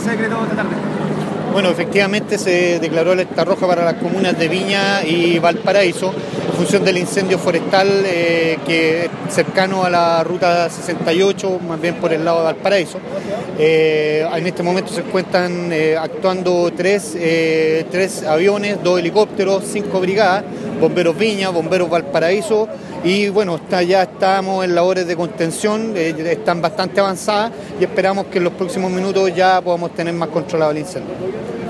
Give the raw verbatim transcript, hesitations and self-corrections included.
Se decretó esta tarde. Bueno, efectivamente se declaró alerta roja para las comunas de Viña y Valparaíso en función del incendio forestal eh, que es cercano a la ruta sesenta y ocho, más bien por el lado de Valparaíso. Eh, en este momento se encuentran eh, actuando tres, eh, tres aviones, dos helicópteros, cinco brigadas, bomberos Viña, bomberos Valparaíso y bueno, está, ya estamos en labores de contención, eh, están bastante avanzadas y esperamos que en los próximos minutos ya podamos tener más controlado el incendio.